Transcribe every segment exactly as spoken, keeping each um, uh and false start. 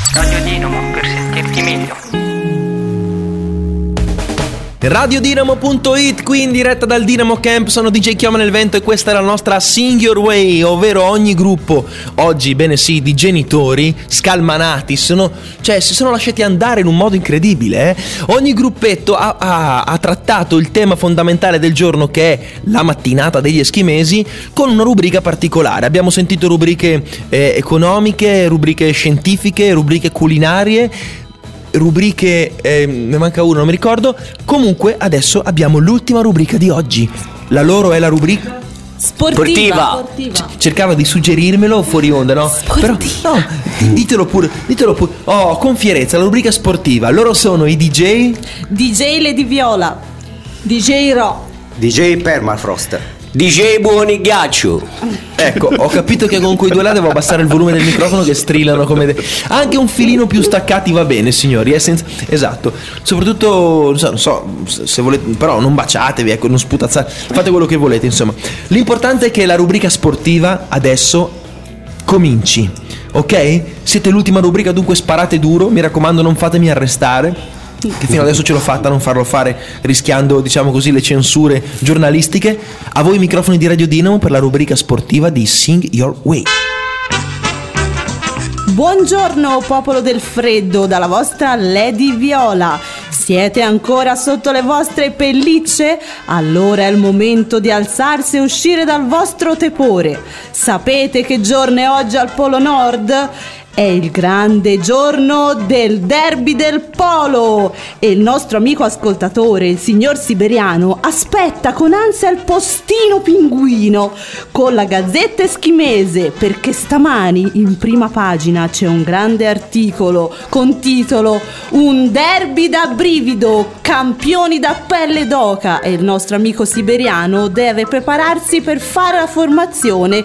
Radio Dinamo per sentirti meglio. Radio Dinamo punto it, qui in diretta dal Dinamo Camp. Sono D J Chioma nel vento e questa è la nostra Sing Your Way, ovvero ogni gruppo oggi, bene sì, di genitori scalmanati, sono, cioè si sono lasciati andare in un modo incredibile, eh? Ogni gruppetto ha, ha, ha trattato il tema fondamentale del giorno, che è la mattinata degli eschimesi, con una rubrica particolare. Abbiamo sentito rubriche eh, economiche, rubriche scientifiche, rubriche culinarie, rubriche, eh, ne manca uno, non mi ricordo. Comunque adesso abbiamo l'ultima rubrica di oggi. La loro è la rubrica sportiva, sportiva. C- cercava di suggerirmelo fuori onda, no? Sportiva. Però no, ditelo pure, ditelo pure. Oh, con fierezza, la rubrica sportiva. Loro sono i D J D J Lady Viola, D J Ro, D J Permafrost, D J Buoni Ghiaccio. Ecco, ho capito che con quei due là devo abbassare il volume del microfono, che strillano come de- anche un filino più staccati va bene, signori, eh, senza... esatto. Soprattutto, non so, non so se volete, però non baciatevi, ecco, non sputazzate, fate quello che volete, insomma. L'importante è che la rubrica sportiva adesso cominci, ok? Siete l'ultima rubrica, dunque sparate duro, mi raccomando, non fatemi arrestare, che fino adesso ce l'ho fatta a non farlo fare, rischiando, diciamo così, le censure giornalistiche. A voi i microfoni di Radio Dinamo per la rubrica sportiva di Sing Your Way. Buongiorno popolo del freddo, dalla vostra Lady Viola. Siete ancora sotto le vostre pellicce? Allora è il momento di alzarsi e uscire dal vostro tepore. Sapete che giorno è oggi al Polo Nord? È il grande giorno del derby del polo e il nostro amico ascoltatore, il signor Siberiano, aspetta con ansia il postino pinguino con la Gazzetta Eschimese, perché stamani in prima pagina c'è un grande articolo con titolo "Un derby da brivido, campioni da pelle d'oca", e il nostro amico Siberiano deve prepararsi per fare la formazione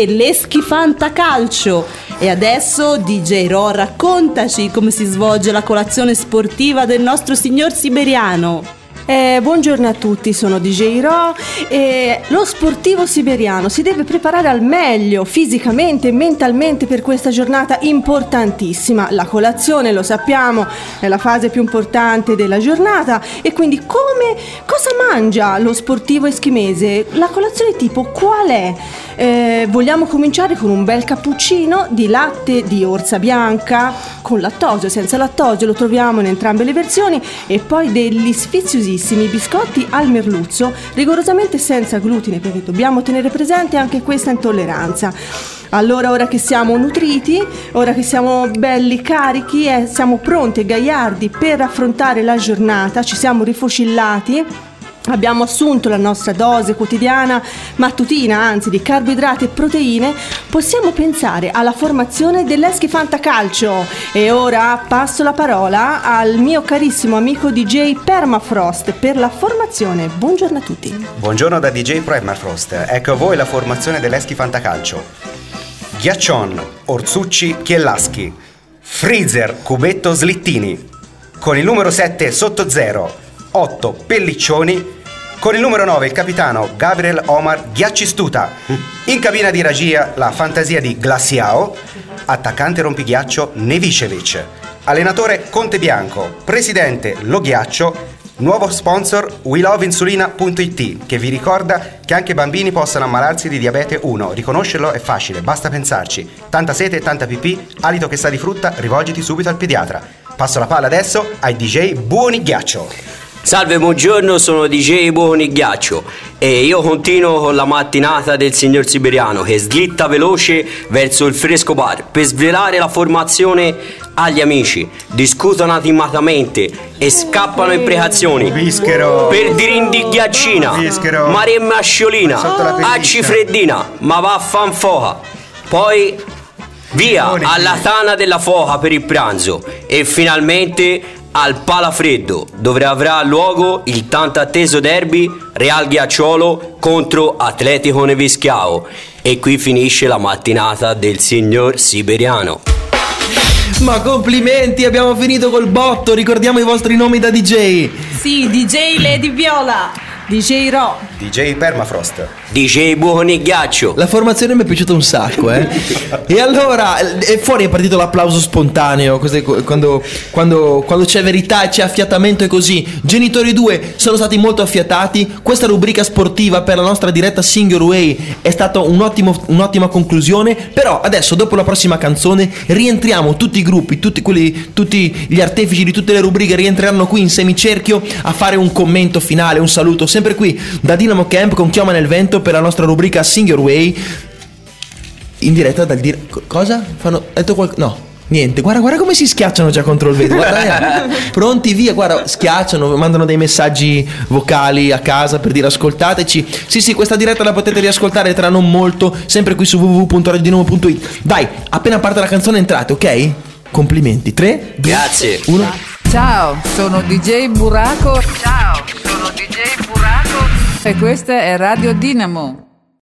dell'Eschifantacalcio. E adesso D J Ro, raccontaci come si svolge la colazione sportiva del nostro signor Siberiano. Eh, buongiorno a tutti, sono D J Ro e lo sportivo siberiano si deve preparare al meglio fisicamente e mentalmente per questa giornata importantissima. La colazione, lo sappiamo, è la fase più importante della giornata, e quindi come cosa mangia lo sportivo eschimese? La colazione tipo qual è? Eh, vogliamo cominciare con un bel cappuccino di latte di orza bianca con lattosio, senza lattosio, lo troviamo in entrambe le versioni, e poi degli sfiziosissimi biscotti al merluzzo, rigorosamente senza glutine, perché dobbiamo tenere presente anche questa intolleranza. Allora, ora che siamo nutriti, ora che siamo belli carichi e siamo pronti e gagliardi per affrontare la giornata, ci siamo rifocillati, abbiamo assunto la nostra dose quotidiana, mattutina anzi, di carboidrati e proteine, possiamo pensare alla formazione dell'Eschifantacalcio. E ora passo la parola al mio carissimo amico D J Permafrost per la formazione. Buongiorno a tutti. Buongiorno da D J Permafrost. Ecco a voi la formazione dell'Eschifantacalcio. Ghiaccion, Orsucci, Chielaschi, Freezer, Cubetto, Slittini, con il numero sette sotto zero, otto Pelliccioni, con il numero nove il capitano Gabriel Omar Ghiaccistuta, in cabina di regia la fantasia di Glaciao, attaccante rompighiaccio Nevicevic, allenatore Conte Bianco, presidente Lo Ghiaccio, nuovo sponsor we love insulina punto it, che vi ricorda che anche i bambini possono ammalarsi di diabete uno. Riconoscerlo è facile, basta pensarci. Tanta sete e tanta pipì, alito che sa di frutta, rivolgiti subito al pediatra. Passo la palla adesso ai D J Buoni Ghiaccio. Salve, buongiorno, sono D J Buoni Ghiaccio e io continuo con la mattinata del signor Siberiano, che slitta veloce verso il fresco bar per svelare la formazione agli amici. Discutono animatamente e scappano imprecazioni Bischero, per dirindi ghiaccina, Bischero, maremma sciolina, acci freddina, ma va a fanfoca. Poi via alla tana della foca per il pranzo e finalmente al Palafreddo, dove avrà luogo il tanto atteso derby Real Ghiacciolo contro Atletico Nevischiao. E qui finisce la mattinata del signor Siberiano. Ma complimenti, abbiamo finito col botto. Ricordiamo i vostri nomi da D J. Sì, D J Lady Viola, D J Ro, D J Permafrost, D J Buco nel ghiaccio. La formazione mi è piaciuta un sacco, eh. E allora, e fuori è partito l'applauso spontaneo, così, quando, quando, quando c'è verità e c'è affiatamento è così. Genitori due sono stati molto affiatati. Questa rubrica sportiva per la nostra diretta Sing Your Way è stata un ottimo, un'ottima conclusione. Però adesso, dopo la prossima canzone, rientriamo tutti i gruppi, tutti, quelli, tutti gli artefici di tutte le rubriche rientreranno qui in semicerchio a fare un commento finale, un saluto, sempre qui da Dynamo Camp con Chioma nel Vento per la nostra rubrica Sing Your Way in diretta dal dire... Cosa? Fanno... detto qual... No, niente, guarda, guarda come si schiacciano già contro il vetro. Guarda, eh. Pronti, via, guarda, schiacciano, mandano dei messaggi vocali a casa per dire ascoltateci. Sì, sì, questa diretta la potete riascoltare tra non molto, sempre qui su w w w punto radio dinamo punto it. Dai, appena parte la canzone entrate, ok? Complimenti. tre, due, Grazie. uno. Ciao, sono D J Buraco. Ciao, sono D J Buraco. E questa è Radio Dinamo.